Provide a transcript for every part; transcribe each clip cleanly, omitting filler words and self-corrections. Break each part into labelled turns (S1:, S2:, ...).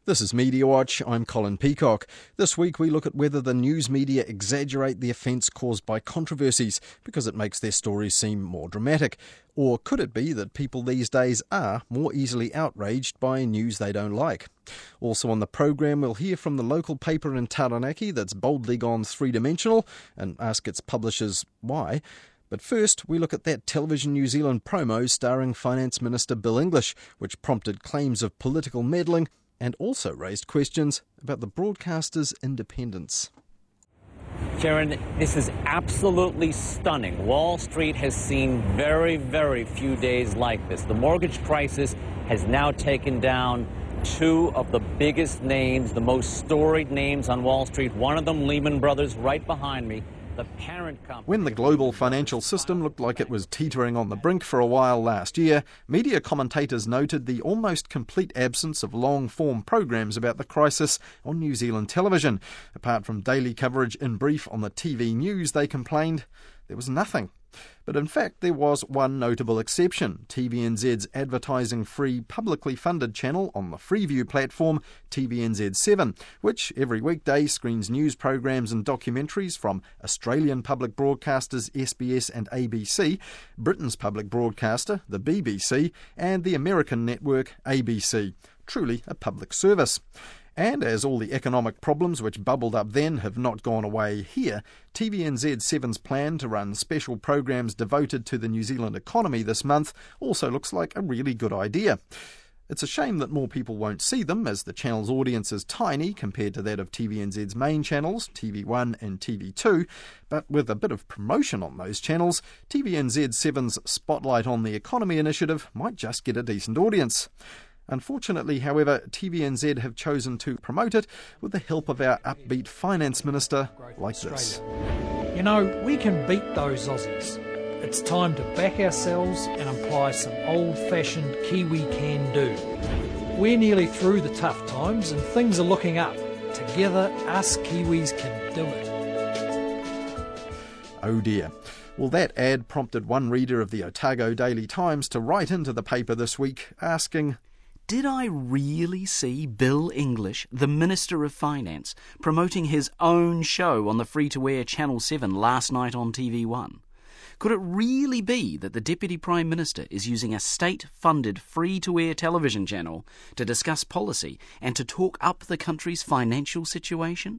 S1: This is Media Watch, I'm Colin Peacock. This week we look at whether the news media exaggerate the offence caused by controversies because it makes their stories seem more dramatic. Or could it be that people these days are more easily outraged by news they don't like? Also on the programme we'll hear from the local paper in Taranaki that's boldly gone three-dimensional and ask its publishers why. But first, we look at that Television New Zealand promo starring Finance Minister Bill English, which prompted claims of political meddling and also raised questions about the broadcaster's independence.
S2: Sharon, this is absolutely stunning. Wall Street has seen very, very few days like this. The mortgage crisis has now taken down two of the biggest names, the most storied names on Wall Street. One of them, Lehman Brothers, right behind me. The parent company.
S1: When the global financial system looked like it was teetering on the brink for a while last year, media commentators noted the almost complete absence of long-form programs about the crisis on New Zealand television. Apart from daily coverage in brief on the TV news, they complained there was nothing. But in fact, there was one notable exception: TVNZ's advertising-free, publicly funded channel on the Freeview platform, TVNZ7, which every weekday screens news programs and documentaries from Australian public broadcasters SBS and ABC, Britain's public broadcaster, the BBC, and the American network, ABC. Truly a public service. And as all the economic problems which bubbled up then have not gone away here, TVNZ7's plan to run special programs devoted to the New Zealand economy this month also looks like a really good idea. It's a shame that more people won't see them, as the channel's audience is tiny compared to that of TVNZ's main channels, TV1 and TV2, but with a bit of promotion on those channels, TVNZ7's Spotlight on the Economy initiative might just get a decent audience. Unfortunately, however, TVNZ have chosen to promote it with the help of our upbeat finance minister like this.
S3: You know, we can beat those Aussies. It's time to back ourselves and apply some old-fashioned Kiwi can-do. We're nearly through the tough times and things are looking up. Together, us Kiwis can do it.
S1: Oh dear. Well, that ad prompted one reader of the Otago Daily Times to write into the paper this week asking,
S4: did I really see Bill English, the Minister of Finance, promoting his own show on the free-to-air Channel 7 last night on TV1? Could it really be that the Deputy Prime Minister is using a state-funded free-to-air television channel to discuss policy and to talk up the country's financial situation?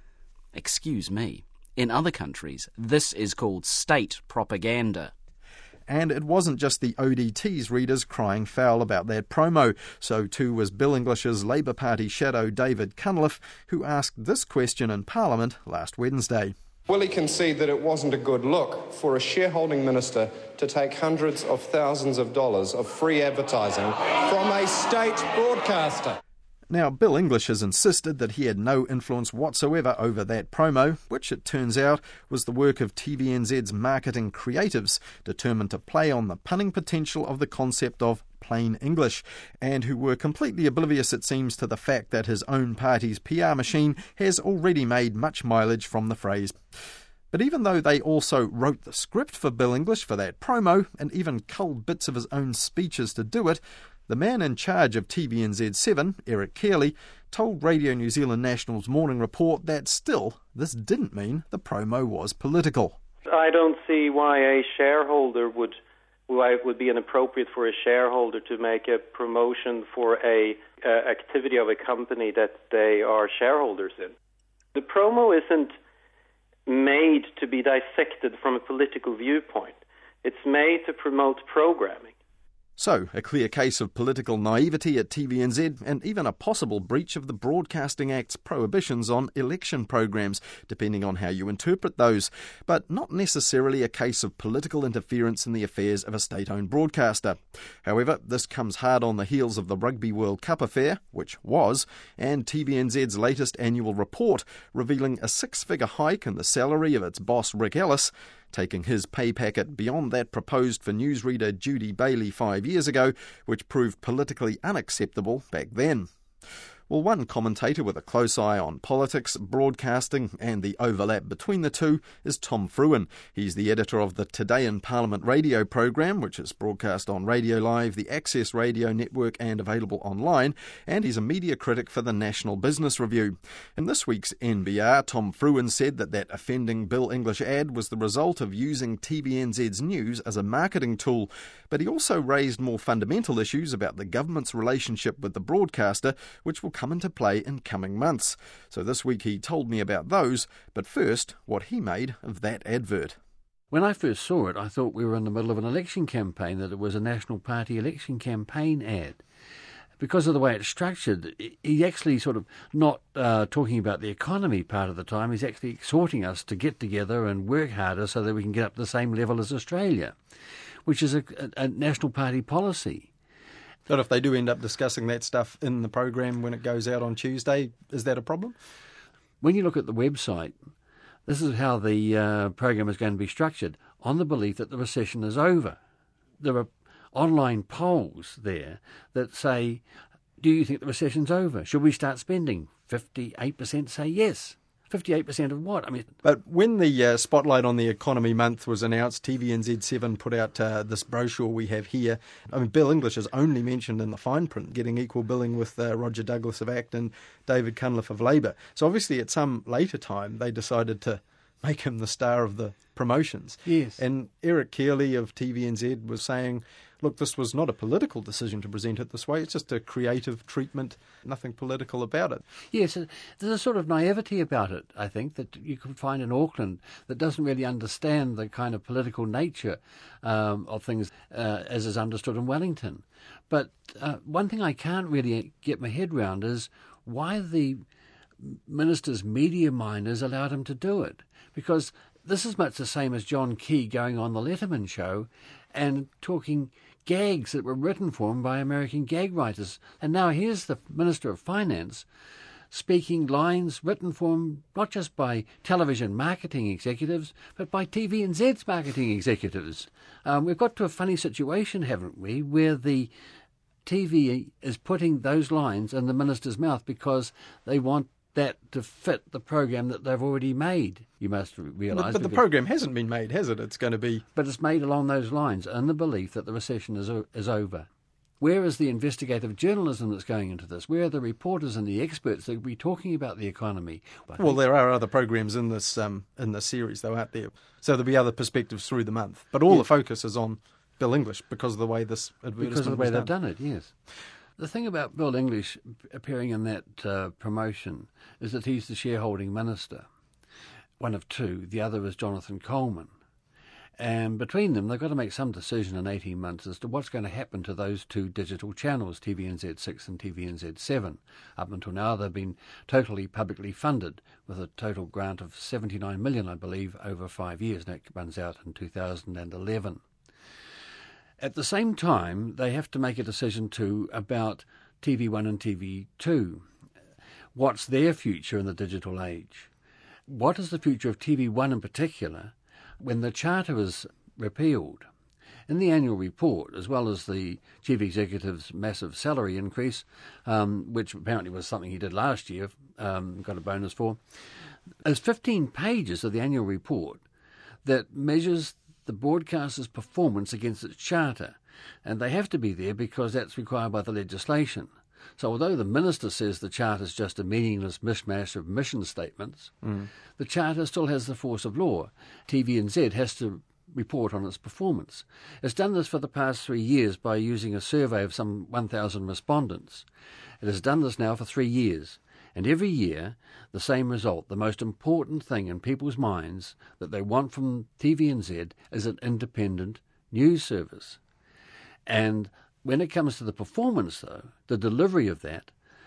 S4: Excuse me. In other countries, this is called state propaganda.
S1: And it wasn't just the ODT's readers crying foul about that promo. So too was Bill English's Labour Party shadow David Cunliffe, who asked this question in Parliament last Wednesday.
S5: Will he concede that it wasn't a good look for a shareholding minister to take hundreds of thousands of dollars of free advertising from a state broadcaster?
S1: Now, Bill English has insisted that he had no influence whatsoever over that promo, which it turns out was the work of TVNZ's marketing creatives, determined to play on the punning potential of the concept of plain English, and who were completely oblivious, it seems, to the fact that his own party's PR machine has already made much mileage from the phrase. But even though they also wrote the script for Bill English for that promo, and even culled bits of his own speeches to do it, the man in charge of TVNZ7, Eric Carey, told Radio New Zealand National's Morning Report that still, this didn't mean the promo was political.
S6: I don't see why it would be inappropriate for a shareholder to make a promotion for a activity of a company that they are shareholders in. The promo isn't made to be dissected from a political viewpoint. It's made to promote programming.
S1: So, a clear case of political naivety at TVNZ and even a possible breach of the Broadcasting Act's prohibitions on election programs, depending on how you interpret those, but not necessarily a case of political interference in the affairs of a state-owned broadcaster. However, this comes hard on the heels of the Rugby World Cup affair, which was, and TVNZ's latest annual report, revealing a six-figure hike in the salary of its boss Rick Ellis, taking his pay packet beyond that proposed for newsreader Judy Bailey 5 years ago, which proved politically unacceptable back then. Well, one commentator with a close eye on politics, broadcasting and the overlap between the two is Tom Fruin. He's the editor of the Today in Parliament radio program, which is broadcast on Radio Live, the Access Radio Network and available online, and he's a media critic for the National Business Review. In this week's NBR, Tom Fruin said that offending Bill English ad was the result of using TVNZ's news as a marketing tool, but he also raised more fundamental issues about the government's relationship with the broadcaster, which will come into play in coming months. So this week he told me about those, but first, what he made of that advert.
S7: When I first saw it, I thought we were in the middle of an election campaign, that it was a National Party election campaign ad. Because of the way it's structured, he's actually sort of not talking about the economy part of the time. He's actually exhorting us to get together and work harder so that we can get up to the same level as Australia, which is a National Party policy.
S1: But if they do end up discussing that stuff in the program when it goes out on Tuesday, is that a problem?
S7: When you look at the website, this is how the program is going to be structured, on the belief that the recession is over. There are online polls there that say, do you think the recession's over? Should we start spending? 58% say yes. 58% of what?
S1: But when the Spotlight on the Economy month was announced, TVNZ7 put out this brochure we have here. Bill English is only mentioned in the fine print, getting equal billing with Roger Douglas of ACT and David Cunliffe of Labour. So obviously at some later time they decided to make him the star of the promotions.
S7: Yes.
S1: And Eric Kearley of TVNZ was saying, look, this was not a political decision to present it this way. It's just a creative treatment, nothing political about it.
S7: Yes, there's a sort of naivety about it, I think, that you can find in Auckland that doesn't really understand the kind of political nature of things as is understood in Wellington. But one thing I can't really get my head round is why the minister's media minders allowed him to do it. Because this is much the same as John Key going on the Letterman show and talking gags that were written for him by American gag writers. And now here's the Minister of Finance speaking lines written for him not just by television marketing executives, but by TVNZ's marketing executives. We've got to a funny situation, haven't we, where the TV is putting those lines in the minister's mouth because they want that to fit the program that they've already made, you must realise.
S1: But the program hasn't been made, has it? It's going to be...
S7: But it's made along those lines, in the belief that the recession is over. Where is the investigative journalism that's going into this? Where are the reporters and the experts that will be talking about the economy?
S1: Well, there are other programs in this series, though, out there. So there'll be other perspectives through the month. But all the focus is on Bill English because of the way this advertisement
S7: Because of the way
S1: was
S7: they've done it, yes. The thing about Bill English appearing in that promotion is that he's the shareholding minister, one of two. The other is Jonathan Coleman. And between them, they've got to make some decision in 18 months as to what's going to happen to those two digital channels, TVNZ6 and TVNZ7. Up until now, they've been totally publicly funded with a total grant of $79 million, I believe, over 5 years, and it runs out in 2011. At the same time, they have to make a decision too about TV1 and TV2. What's their future in the digital age? What is the future of TV1 in particular when the charter is repealed? In the annual report, as well as the chief executive's massive salary increase, which apparently was something he did last year, got a bonus for, there's 15 pages of the annual report that measures the broadcaster's performance against its charter, and they have to be there because that's required by the legislation. So although the minister says the charter is just a meaningless mishmash of mission statements, the charter still has the force of law. TVNZ has to report on its performance. It's done this for the past 3 years by using a survey of some 1,000 respondents. It has done this now for 3 years. And every year, the same result. The most important thing in people's minds that they want from TVNZ is an independent news service. And when it comes to the performance, though, the delivery of that,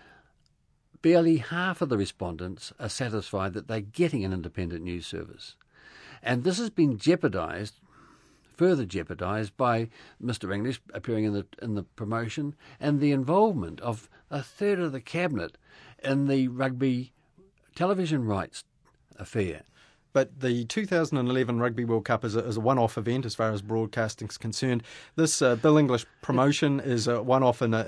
S7: barely half of the respondents are satisfied that they're getting an independent news service. And this has been further jeopardised by Mr. English appearing in the promotion and the involvement of a third of the cabinet in the rugby television rights affair.
S1: But the 2011 Rugby World Cup is a one-off event as far as broadcasting is concerned. This Bill English promotion is a one-off in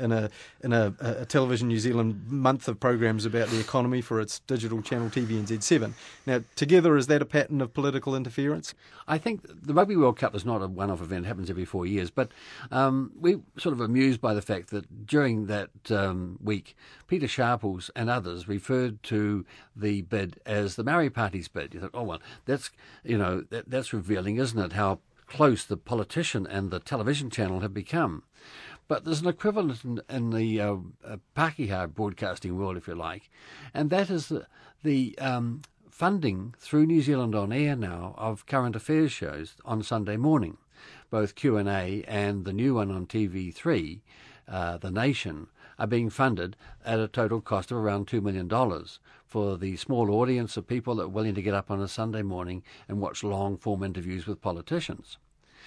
S1: a Television New Zealand month of programs about the economy for its digital channel TVNZ7. Now, together, is that a pattern of political interference?
S7: I think the Rugby World Cup is not a one-off event. It happens every 4 years. But we're sort of amused by the fact that during that week, Peter Sharples and others referred to the bid as the Maori Party's bid. You thought, oh, well, that's revealing, isn't it, how close the politician and the television channel have become. But there's an equivalent in the Pākehā broadcasting world, if you like, and that is the funding through New Zealand On Air now of current affairs shows on Sunday morning, both Q&A and the new one on TV3, The Nation, are being funded at a total cost of around $2 million for the small audience of people that are willing to get up on a Sunday morning and watch long-form interviews with politicians.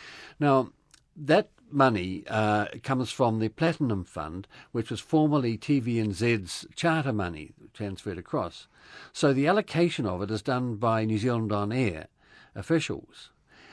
S7: Now, that money comes from the Platinum Fund, which was formerly TVNZ's charter money transferred across. So the allocation of it is done by New Zealand On Air officials.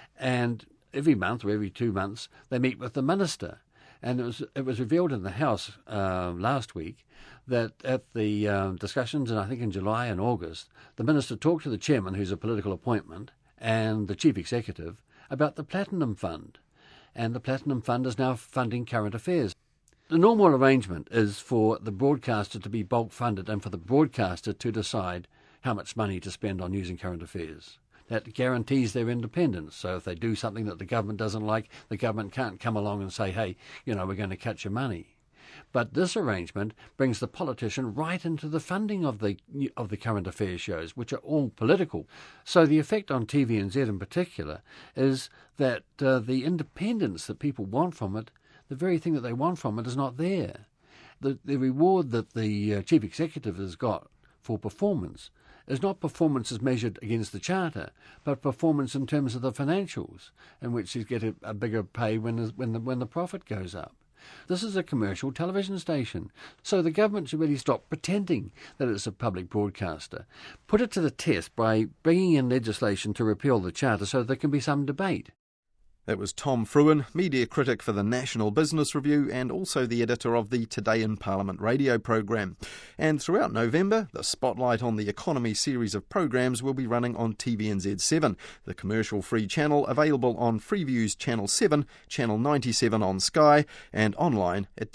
S7: And every month or every 2 months, they meet with the minister. And it was revealed in the House last week that at the discussions, and I think in July and August, the minister talked to the chairman, who's a political appointment, and the chief executive about the Platinum Fund. And the Platinum Fund is now funding current affairs. The normal arrangement is for the broadcaster to be bulk funded and for the broadcaster to decide how much money to spend on news and current affairs. That guarantees their independence. So if they do something that the government doesn't like, the government can't come along and say, hey, we're going to cut your money. But this arrangement brings the politician right into the funding of the current affairs shows, which are all political. So the effect on TVNZ in particular is that the independence that people want from it, the very thing that they want from it, is not there. The reward that the chief executive has got for performance is not performance as measured against the charter, but performance in terms of the financials, in which you get a bigger pay when the profit goes up. This is a commercial television station, so the government should really stop pretending that it's a public broadcaster. Put it to the test by bringing in legislation to repeal the charter so there can be some debate.
S1: That was Tom Fruin, media critic for the National Business Review and also the editor of the Today in Parliament radio programme. And throughout November, the Spotlight on the Economy series of programmes will be running on TVNZ7, the commercial-free channel available on Freeview's Channel 7, Channel 97 on Sky, and online at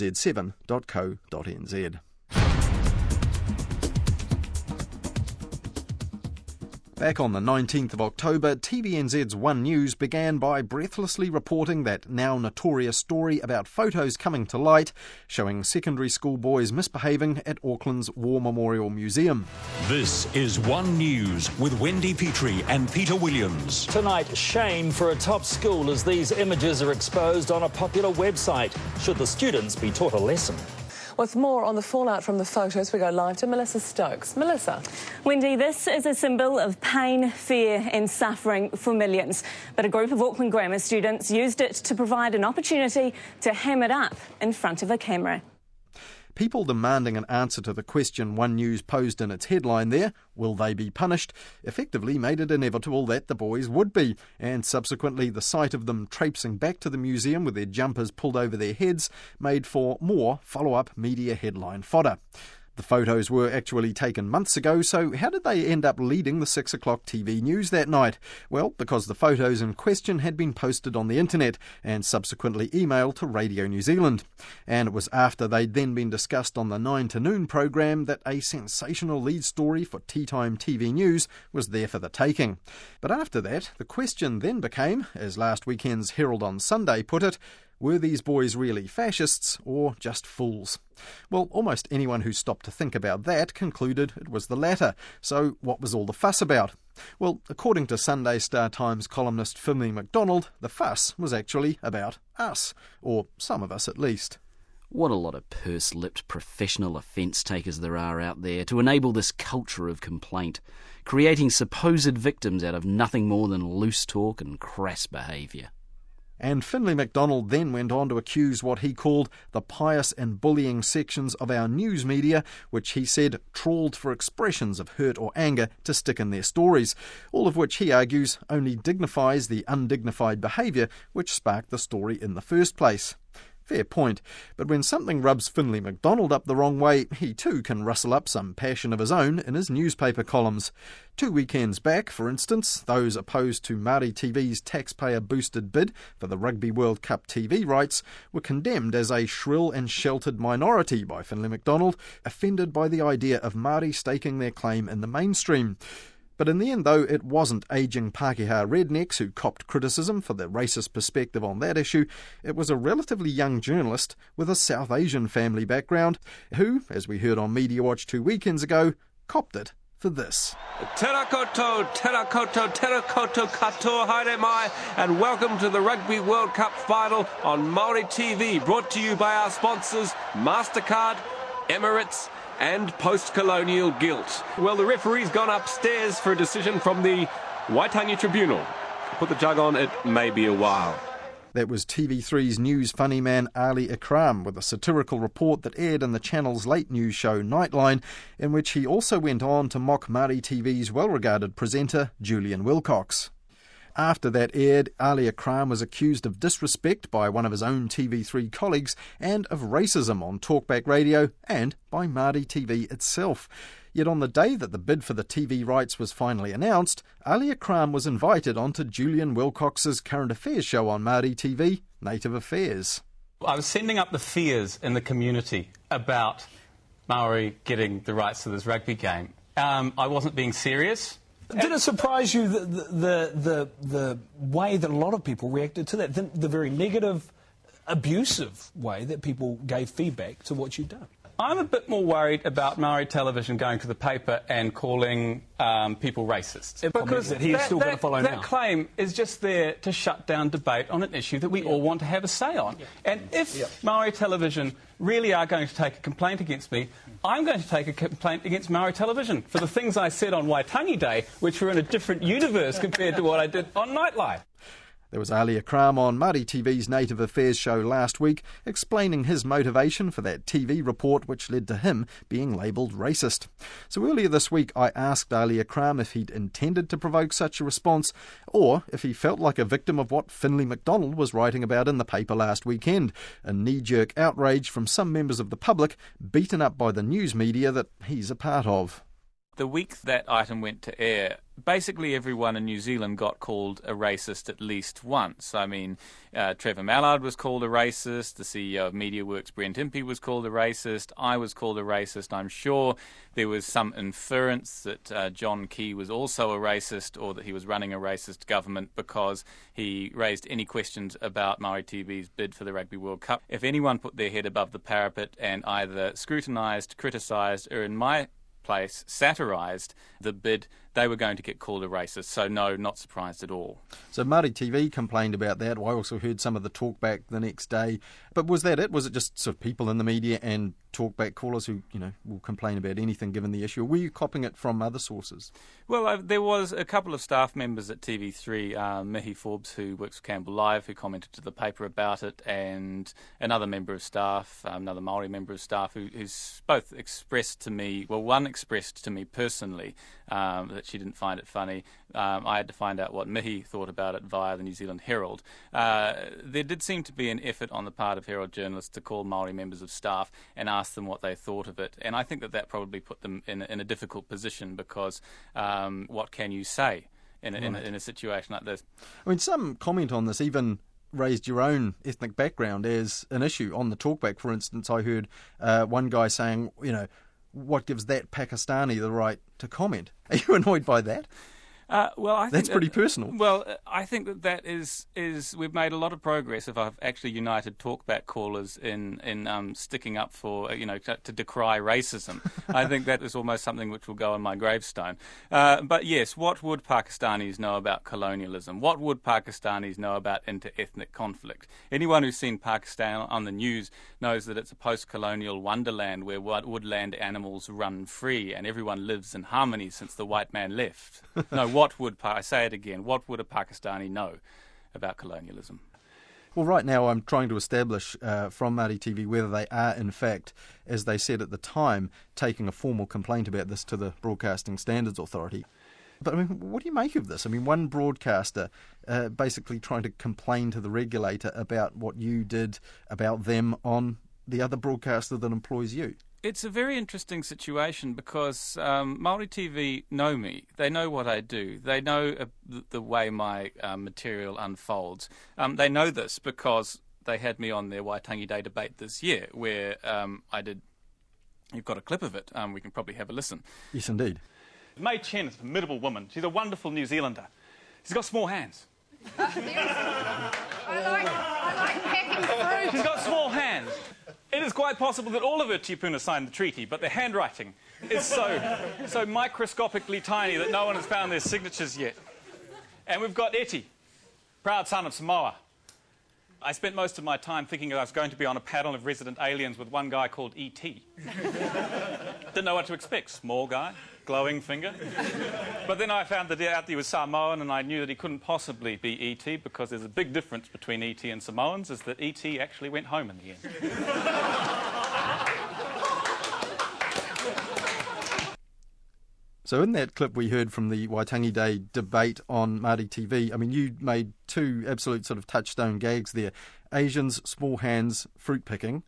S1: tvnz7.co.nz. Back on the 19th of October, TVNZ's One News began by breathlessly reporting that now notorious story about photos coming to light showing secondary school boys misbehaving at Auckland's War Memorial Museum.
S8: This is One News with Wendy Petrie and Peter Williams.
S9: Tonight, shame for a top school as these images are exposed on a popular website. Should the students be taught a lesson?
S10: With more on the fallout from the photos, we go live to Melissa Stokes. Melissa.
S11: Wendy, this is a symbol of pain, fear and suffering for millions. But a group of Auckland Grammar students used it to provide an opportunity to ham it up in front of a camera.
S1: People demanding an answer to the question One News posed in its headline there, will they be punished, effectively made it inevitable that the boys would be, and subsequently the sight of them traipsing back to the museum with their jumpers pulled over their heads made for more follow-up media headline fodder. The photos were actually taken months ago, so how did they end up leading the 6 o'clock TV news that night? Well, because the photos in question had been posted on the internet and subsequently emailed to Radio New Zealand. And it was after they'd then been discussed on the 9 to noon programme that a sensational lead story for Tea Time TV News was there for the taking. But after that, the question then became, as last weekend's Herald on Sunday put it, were these boys really fascists or just fools? Well, almost anyone who stopped to think about that concluded it was the latter. So what was all the fuss about? Well, according to Sunday Star Times columnist Finlay MacDonald, the fuss was actually about us, or some of us at least.
S4: What a lot of purse-lipped professional offence takers there are out there to enable this culture of complaint, creating supposed victims out of nothing more than loose talk and crass behaviour.
S1: And Finlay MacDonald then went on to accuse what he called the pious and bullying sections of our news media, which he said trawled for expressions of hurt or anger to stick in their stories, all of which he argues only dignifies the undignified behaviour which sparked the story in the first place. Fair point, but when something rubs Finlay MacDonald up the wrong way, he too can rustle up some passion of his own in his newspaper columns. 2 weekends back, for instance, those opposed to Māori TV's taxpayer-boosted bid for the Rugby World Cup TV rights were condemned as a shrill and sheltered minority by Finlay MacDonald, offended by the idea of Māori staking their claim in the mainstream. But in the end, though, it wasn't ageing Pākehā rednecks who copped criticism for their racist perspective on that issue. It was a relatively young journalist with a South Asian family background who, as we heard on Media Watch 2 weekends ago, copped it for this.
S12: Tēnā koutou, tēnā koutou, tēnā koutou katoa, haere mai, and welcome to the Rugby World Cup final on Māori TV, brought to you by our sponsors MasterCard, Emirates, and post-colonial guilt. Well, the referee's gone upstairs for a decision from the Waitangi Tribunal. Put the jug on, it may be a while.
S1: That was TV3's news funny man Ali Akram with a satirical report that aired in the channel's late news show Nightline, in which he also went on to mock Māori TV's well-regarded presenter Julian Wilcox. After that aired, Ali Akram was accused of disrespect by one of his own TV3 colleagues and of racism on Talkback Radio and by Māori TV itself. Yet on the day that the bid for the TV rights was finally announced, Ali Akram was invited onto Julian Wilcox's current affairs show on Māori TV, Native Affairs.
S13: I was sending up the fears in the community about Māori getting the rights to this rugby game. I wasn't being serious.
S14: Did it surprise you the way that a lot of people reacted to that, the very negative, abusive way that people gave feedback to what you'd done?
S13: I'm a bit more worried about Māori television going to the paper and calling people racists.
S14: Because that he is still going to follow now.
S13: That claim is just there to shut down debate on an issue that we all want to have a say on. Yeah. And if Māori television really are going to take a complaint against me, I'm going to take a complaint against Māori television for the things I said on Waitangi Day, which were in a different universe compared to what I did on Nightline.
S1: There was Ali Akram on Māori TV's Native Affairs show last week, explaining his motivation for that TV report which led to him being labelled racist. So earlier this week I asked Ali Akram if he'd intended to provoke such a response, or if he felt like a victim of what Finlay MacDonald was writing about in the paper last weekend, a knee-jerk outrage from some members of the public beaten up by the news media that he's a part of.
S15: The week that item went to air, basically everyone in New Zealand got called a racist at least once. I mean, Trevor Mallard was called a racist, the CEO of MediaWorks, Brent Impey, was called a racist, I was called a racist. I'm sure there was some inference that John Key was also a racist, or that he was running a racist government because he raised any questions about Māori TV's bid for the Rugby World Cup. If anyone put their head above the parapet and either scrutinised, criticised, or in my place satirised the bid, they were going to get called a racist. So no, not surprised at all.
S1: So Māori TV complained about that. I also heard some of the talkback the next day. But was that it? Was it just sort of people in the media and talkback callers who, will complain about anything given the issue? Or were you copying it from other sources?
S15: Well, there was a couple of staff members at TV3, Mihi Forbes, who works for Campbell Live, who commented to the paper about it, and another member of staff, another Māori member of staff, who's both expressed to me, well, one expressed to me personally that she didn't find it funny. I had to find out what Mihi thought about it via the New Zealand Herald. There did seem to be an effort on the part of Herald journalists to call Māori members of staff and ask them what they thought of it. And I think that probably put them in a difficult position because what can you say in a situation like this?
S1: I mean, some comment on this even raised your own ethnic background as an issue. On the talkback, for instance, I heard one guy saying, what gives that Pakistani the right to comment? Are you annoyed by that?
S15: Well, I think
S1: that's pretty personal.
S15: Well, I think that is we've made a lot of progress if I've actually united talkback callers in sticking up for to decry racism. I think that is almost something which will go on my gravestone. But yes, what would Pakistanis know about colonialism? What would Pakistanis know about inter-ethnic conflict? Anyone who's seen Pakistan on the news knows that it's a post-colonial wonderland where woodland animals run free and everyone lives in harmony since the white man left. No. I say it again, what would a Pakistani know about colonialism?
S1: Well, right now I'm trying to establish from Māori TV whether they are, in fact, as they said at the time, taking a formal complaint about this to the Broadcasting Standards Authority. But I mean, what do you make of this? I mean, one broadcaster basically trying to complain to the regulator about what you did about them on the other broadcaster that employs you.
S15: It's a very interesting situation because Māori TV know me. They know what I do. They know the way my material unfolds. They know this because they had me on their Waitangi Day debate this year where I did... You've got a clip of it. We can probably have a listen.
S1: Yes, indeed.
S16: May Chen is a formidable woman. She's a wonderful New Zealander. She's got small hands.
S17: I like packing fruit.
S16: She's got small hands. It is quite possible that all of her tupuna signed the treaty, but their handwriting is so microscopically tiny that no one has found their signatures yet. And we've got Eti, proud son of Samoa. I spent most of my time thinking I was going to be on a panel of resident aliens with one guy called E.T. Didn't know what to expect. Small guy, glowing finger. But then I found out that he was Samoan, and I knew that he couldn't possibly be E.T. because there's a big difference between E.T. and Samoans, is that E.T. actually went home in the end.
S1: So in that clip we heard from the Waitangi Day debate on Māori TV, I mean, you made two absolute sort of touchstone gags there. Asians, small hands, fruit picking.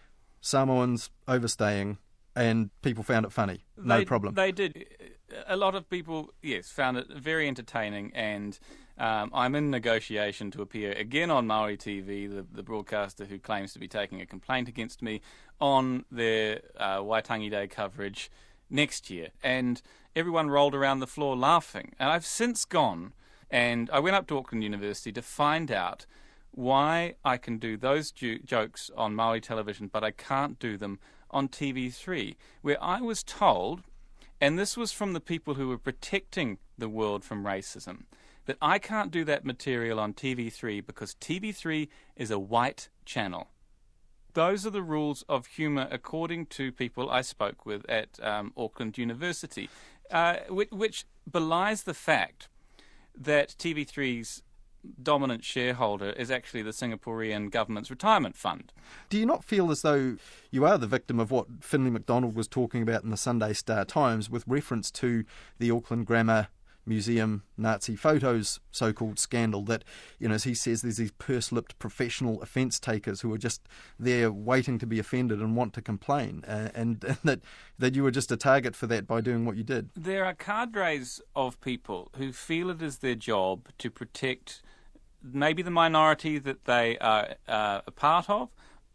S1: Samoans, overstaying. And people found it funny. No problem.
S15: They did. A lot of people, yes, found it very entertaining, and I'm in negotiation to appear again on Māori TV, the broadcaster who claims to be taking a complaint against me, on their Waitangi Day coverage next year. And everyone rolled around the floor laughing. And I've since gone, and I went up to Auckland University to find out why I can do those jokes on Māori television, but I can't do them on TV3, where I was told, and this was from the people who were protecting the world from racism, that I can't do that material on TV3 because TV3 is a white channel. Those are the rules of humour according to people I spoke with at Auckland University, which belies the fact that TV3's dominant shareholder is actually the Singaporean government's retirement fund.
S1: Do you not feel as though you are the victim of what Finlay MacDonald was talking about in the Sunday Star Times with reference to the Auckland Grammar Museum Nazi photos so-called scandal, that, you know, as he says, there's these purse-lipped professional offence takers who are just there waiting to be offended and want to complain, and that you were just a target for that by doing what you did?
S15: There are cadres of people who feel it is their job to protect maybe the minority that they are a part of,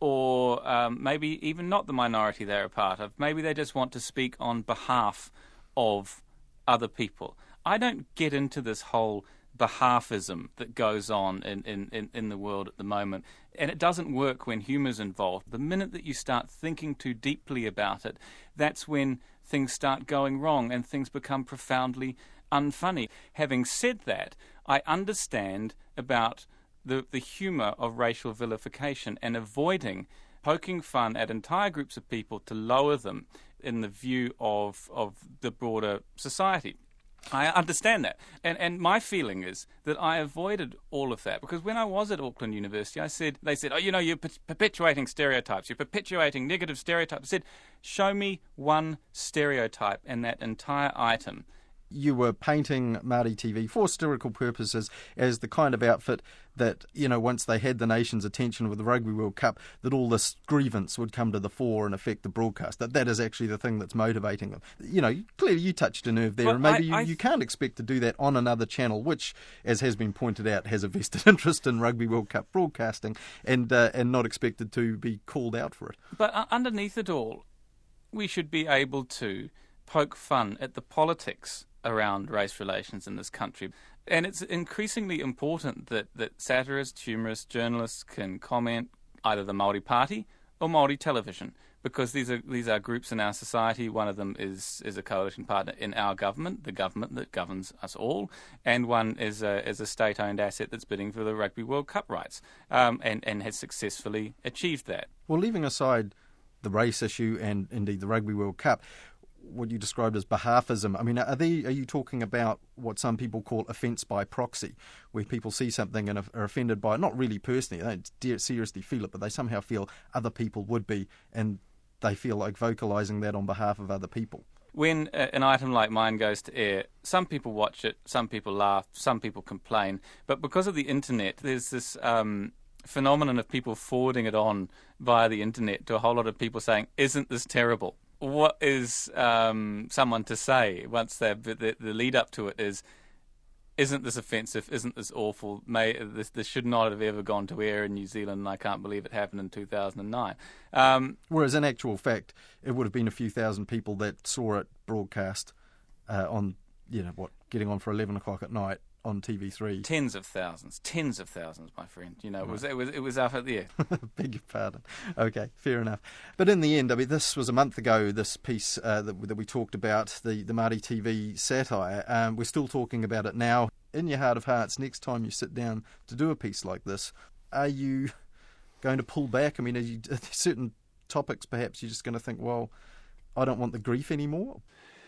S15: or maybe even not the minority they're a part of. Maybe they just want to speak on behalf of other people. I don't get into this whole behalfism that goes on in the world at the moment, and it doesn't work when humour's involved. The minute that you start thinking too deeply about it, that's when things start going wrong and things become profoundly unfunny. Having said that, I understand about the humour of racial vilification and avoiding poking fun at entire groups of people to lower them in the view of the broader society. I understand that. And my feeling is that I avoided all of that, because when I was at Auckland University, they said, oh, you know, you're perpetuating stereotypes, you're perpetuating negative stereotypes. I said, show me one stereotype in that entire item.
S1: You were painting Māori TV for satirical purposes as the kind of outfit that, you know, once they had the nation's attention with the Rugby World Cup, that all this grievance would come to the fore and affect the broadcast. That is actually the thing that's motivating them. You know, clearly you touched a nerve there, well, and maybe you can't expect to do that on another channel, which, as has been pointed out, has a vested interest in Rugby World Cup broadcasting, and not expected to be called out for it.
S15: But underneath it all, we should be able to poke fun at the politics around race relations in this country. And it's increasingly important that satirists, humourists, journalists can comment either the Māori Party or Māori television, because these are groups in our society. One of them is a coalition partner in our government, the government that governs us all, and one is a state-owned asset that's bidding for the Rugby World Cup rights, and has successfully achieved that.
S1: Well, leaving aside the race issue and indeed the Rugby World Cup, what you described as behalfism. I mean, are you talking about what some people call offence by proxy, where people see something and are offended by it, not really personally, they don't seriously feel it, but they somehow feel other people would be, and they feel like vocalising that on behalf of other people?
S15: When an item like mine goes to air, some people watch it, some people laugh, some people complain, but because of the internet, there's this phenomenon of people forwarding it on via the internet to a whole lot of people saying, "Isn't this terrible?" What is someone to say once the lead up to it is, "Isn't this offensive? Isn't this awful? This should not have ever gone to air in New Zealand, and I can't believe it happened in 2009.
S1: Whereas in actual fact, it would have been a few thousand people that saw it broadcast on, getting on for 11 o'clock at night on TV3.
S15: Tens of thousands, my friend. It was up at the air.
S1: Beg your pardon. Okay, fair enough. But in the end, I mean, this was a month ago, this piece that we talked about, the Māori TV satire. We're still talking about it now. In your heart of hearts, next time you sit down to do a piece like this, are you going to pull back? I mean, are there certain topics perhaps you're just going to think, well, I don't want the grief anymore?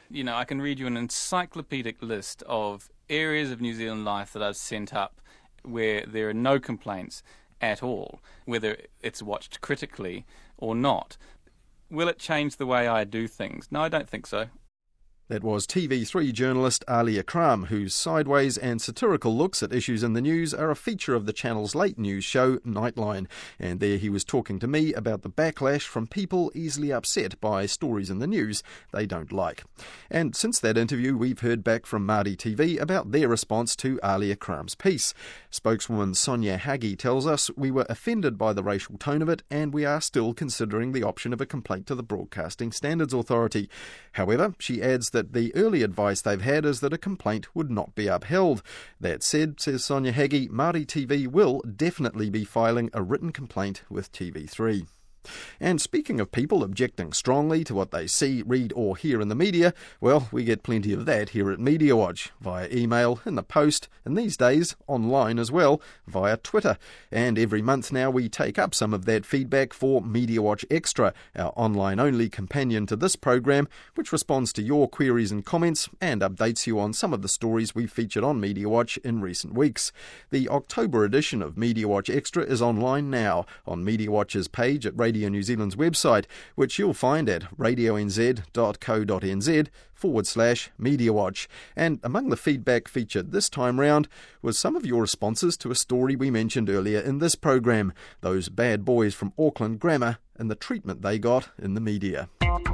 S15: I can read you an encyclopedic list of areas of New Zealand life that I've sent up where there are no complaints at all, whether it's watched critically or not. Will it change the way I do things? No, I don't think so.
S1: That was TV3 journalist Alia Cram, whose sideways and satirical looks at issues in the news are a feature of the channel's late news show Nightline. And there he was talking to me about the backlash from people easily upset by stories in the news they don't like. And since that interview, we've heard back from Māori TV about their response to Alia Cram's piece. Spokeswoman Sonia Hagi tells us, "We were offended by the racial tone of it, and we are still considering the option of a complaint to the Broadcasting Standards Authority." However, she adds that the early advice they've had is that a complaint would not be upheld. That said, says Sonia Hagi, Māori TV will definitely be filing a written complaint with TV3. And speaking of people objecting strongly to what they see, read or hear in the media, well, we get plenty of that here at Media Watch, via email, in the post, and these days online as well, via Twitter. And every month now we take up some of that feedback for Media Watch Extra, our online-only companion to this program, which responds to your queries and comments and updates you on some of the stories we've featured on Media Watch in recent weeks. The October edition of Media Watch Extra is online now on Media Watch's page at Radio New Zealand's website, which you'll find at radionz.co.nz/MediaWatch. And among the feedback featured this time round was some of your responses to a story we mentioned earlier in this program, those bad boys from Auckland Grammar and the treatment they got in the media.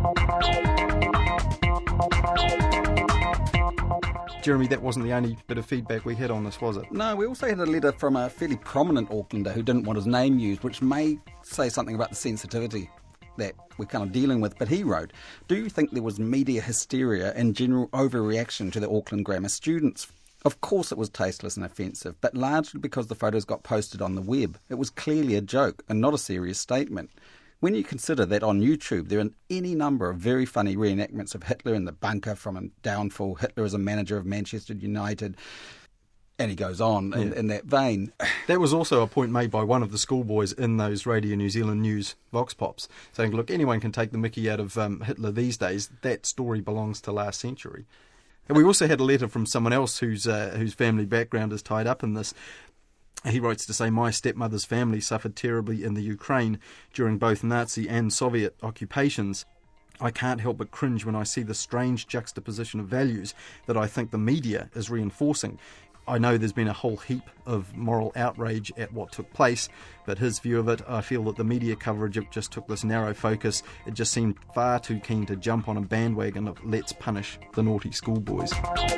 S1: Jeremy, that wasn't the only bit of feedback we had on this, was it?
S18: No, we also had a letter from a fairly prominent Aucklander who didn't want his name used, which may say something about the sensitivity that we're kind of dealing with. But he wrote, "Do you think there was media hysteria and general overreaction to the Auckland Grammar students? Of course it was tasteless and offensive, but largely because the photos got posted on the web. It was clearly a joke and not a serious statement. When you consider that on YouTube there are any number of very funny reenactments of Hitler in the bunker from a downfall, Hitler as a manager of Manchester United," and he goes on in that vein.
S1: That was also a point made by one of the schoolboys in those Radio New Zealand News Vox Pops, saying, look, anyone can take the mickey out of Hitler these days. That story belongs to last century. And we also had a letter from someone else whose family background is tied up in this. He writes to say, "My stepmother's family suffered terribly in the Ukraine during both Nazi and Soviet occupations. I can't help but cringe when I see the strange juxtaposition of values that I think the media is reinforcing. I know there's been a whole heap of moral outrage at what took place, but his view of it, I feel that the media coverage of just took this narrow focus. It just seemed far too keen to jump on a bandwagon of let's punish the naughty schoolboys."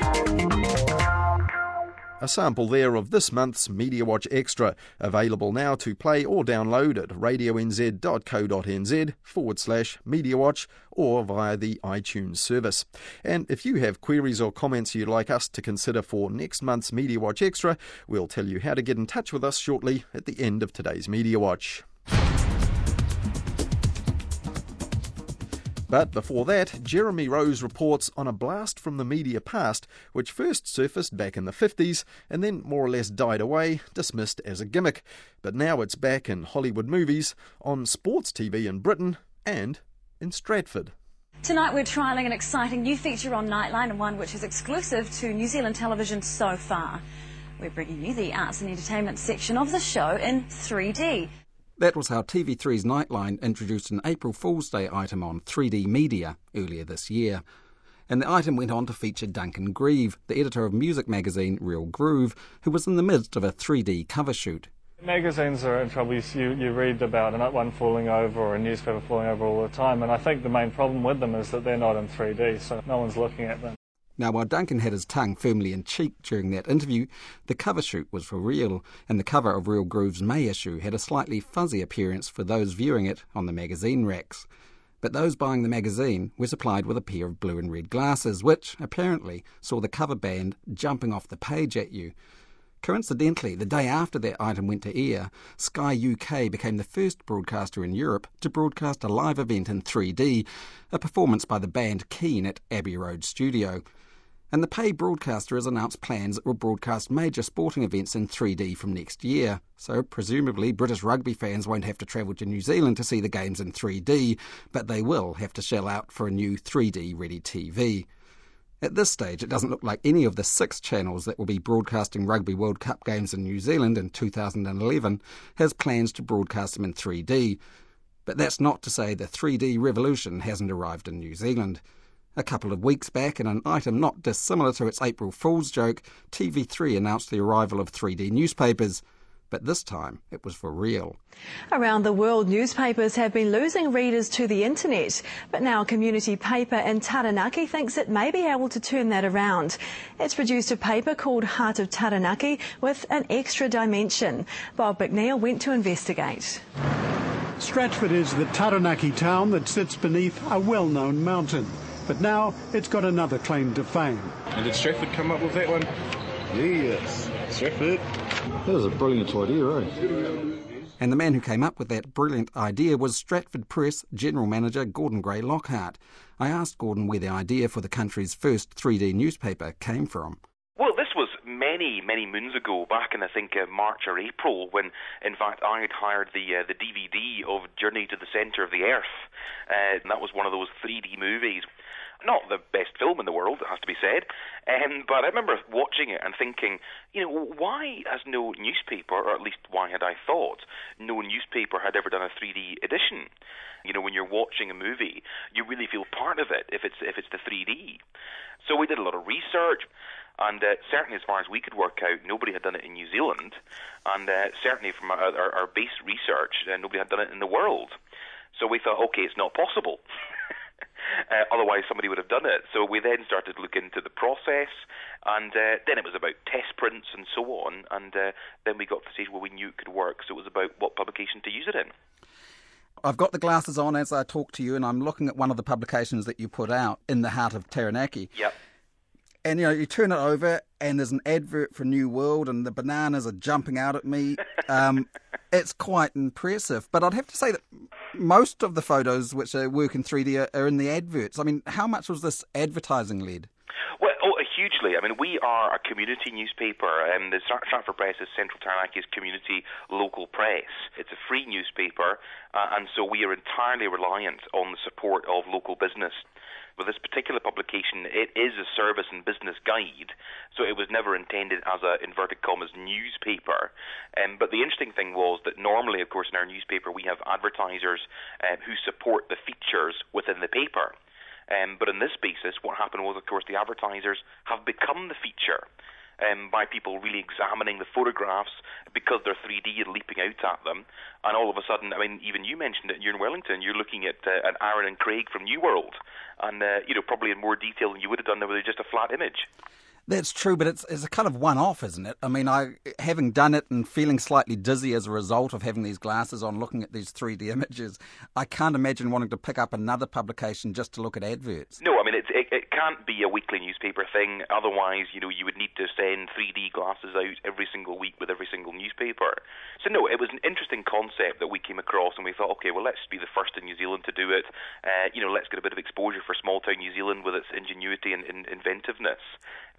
S1: A sample there of this month's Media Watch Extra, available now to play or download at radionz.co.nz/MediaWatch or via the iTunes service. And if you have queries or comments you'd like us to consider for next month's Media Watch Extra, we'll tell you how to get in touch with us shortly at the end of today's Media Watch. But before that, Jeremy Rose reports on a blast from the media past, which first surfaced back in the 50s and then more or less died away, dismissed as a gimmick. But now it's back in Hollywood movies, on sports TV in Britain and in Stratford.
S19: Tonight we're trialling an exciting new feature on Nightline, and one which is exclusive to New Zealand television so far. We're bringing you the arts and entertainment section of the show in 3D.
S18: That was how TV3's Nightline introduced an April Fool's Day item on 3D Media earlier this year. And the item went on to feature Duncan Grieve, the editor of music magazine Real Groove, who was in the midst of a 3D cover shoot.
S20: Magazines are in trouble. You read about one falling over or a newspaper falling over all the time, and I think the main problem with them is that they're not in 3D, so no one's looking at them.
S18: Now, while Duncan had his tongue firmly in cheek during that interview, the cover shoot was for real, and the cover of Real Groove's May issue had a slightly fuzzy appearance for those viewing it on the magazine racks. But those buying the magazine were supplied with a pair of blue and red glasses, which, apparently, saw the cover band jumping off the page at you. Coincidentally, the day after that item went to air, Sky UK became the first broadcaster in Europe to broadcast a live event in 3D, a performance by the band Keane at Abbey Road Studio. And the pay broadcaster has announced plans that will broadcast major sporting events in 3D from next year. So presumably British rugby fans won't have to travel to New Zealand to see the games in 3D, but they will have to shell out for a new 3D-ready TV. At this stage, it doesn't look like any of the 6 channels that will be broadcasting Rugby World Cup games in New Zealand in 2011 has plans to broadcast them in 3D. But that's not to say the 3D revolution hasn't arrived in New Zealand. A couple of weeks back, in an item not dissimilar to its April Fool's joke, TV3 announced the arrival of 3D newspapers. But this time, it was for real.
S21: Around the world, newspapers have been losing readers to the internet. But now a community paper in Taranaki thinks it may be able to turn that around. It's produced a paper called Heart of Taranaki with an extra dimension. Bob McNeil went to investigate.
S22: Stratford is the Taranaki town that sits beneath a well-known mountain. But now it's got another claim to fame.
S23: And did Stratford come up with that one? Yes, Stratford.
S24: That was a brilliant idea, eh?
S18: And the man who came up with that brilliant idea was Stratford Press General Manager Gordon Gray Lockhart. I asked Gordon where the idea for the country's first 3D newspaper came from.
S25: Well, this was many moons ago, back in, I think, March or April, when, in fact, I had hired the DVD of Journey to the Centre of the Earth. And that was one of those 3D movies. Not the best film in the world, it has to be said, but I remember watching it and thinking, why has no newspaper, or at least why had I thought, no newspaper had ever done a 3D edition? When you're watching a movie, you really feel part of it if it's the 3D. So we did a lot of research, and certainly as far as we could work out, nobody had done it in New Zealand, and certainly from our base research, nobody had done it in the world. So we thought, okay, it's not possible. Otherwise somebody would have done it. So we then started to look into the process, and then it was about test prints and so on, and then we got to the stage where we knew it could work, so it was about what publication to use it in.
S18: I've got the glasses on as I talk to you, and I'm looking at one of the publications that you put out, In the Heart of Taranaki.
S25: Yep.
S18: And, you turn it over, and there's an advert for New World, and the bananas are jumping out at me. It's quite impressive. But I'd have to say that most of the photos which work in 3D are in the adverts. I mean, how much was this advertising-led?
S25: Well, hugely. I mean, we are a community newspaper. The Stratford Press is Central Taranaki's community local press. It's a free newspaper, and so we are entirely reliant on the support of local business. With this particular publication, it is a service and business guide, so it was never intended as a, inverted commas, newspaper. But the interesting thing was that normally, of course, in our newspaper, we have advertisers who support the features within the paper. But in this basis, what happened was, of course, the advertisers have become the feature by people really examining the photographs because they're 3D and leaping out at them. And all of a sudden, I mean, even you mentioned it, you're in Wellington, you're looking at an Aaron and Craig from New World, and, probably in more detail than you would have done with just a flat image.
S18: That's true, but it's a kind of one-off, isn't it? I mean, having done it and feeling slightly dizzy as a result of having these glasses on, looking at these 3D images, I can't imagine wanting to pick up another publication just to look at adverts.
S25: No, I mean, it can't be a weekly newspaper thing. Otherwise, you would need to send 3D glasses out every single week with every single newspaper. So no, it was an interesting concept that we came across, and we thought, okay, well, let's be the first in New Zealand to do it. Let's get a bit of exposure for small-town New Zealand with its ingenuity and inventiveness.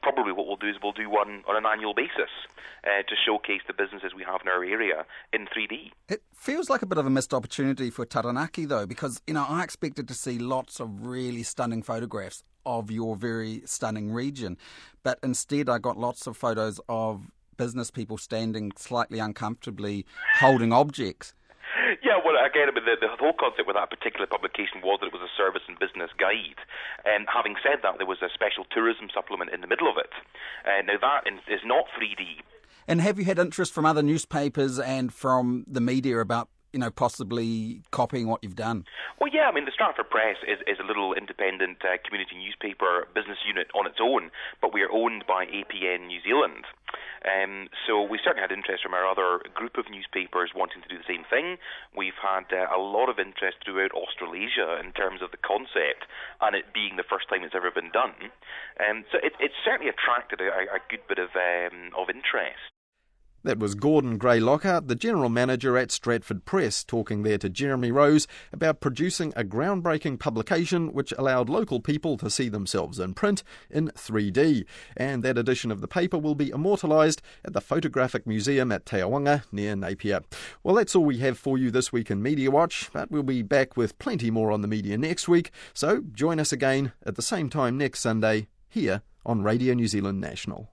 S25: probably what we'll do is we'll do one on an annual basis to showcase the businesses we have in our area in 3D.
S18: It feels like a bit of a missed opportunity for Taranaki, though, because, I expected to see lots of really stunning photographs of your very stunning region, but instead I got lots of photos of business people standing slightly uncomfortably holding objects.
S25: Yeah, well, again, the whole concept with that particular publication was that it was a service and business guide. Having said that, there was a special tourism supplement in the middle of it. Now, that is not 3D.
S18: And have you had interest from other newspapers and from the media about, possibly copying what you've done?
S25: Well, yeah, the Stratford Press is a little independent community newspaper business unit on its own, but we are owned by APN New Zealand. So we certainly had interest from our other group of newspapers wanting to do the same thing. We've had a lot of interest throughout Australasia in terms of the concept and it being the first time it's ever been done. So it's certainly attracted a good bit of interest.
S1: That was Gordon Gray-Lockhart, the General Manager at Stratford Press, talking there to Jeremy Rose about producing a groundbreaking publication which allowed local people to see themselves in print in 3D. And that edition of the paper will be immortalised at the Photographic Museum at Te Awanga near Napier. Well, that's all we have for you this week in Media Watch, but we'll be back with plenty more on the media next week, so join us again at the same time next Sunday here on Radio New Zealand National.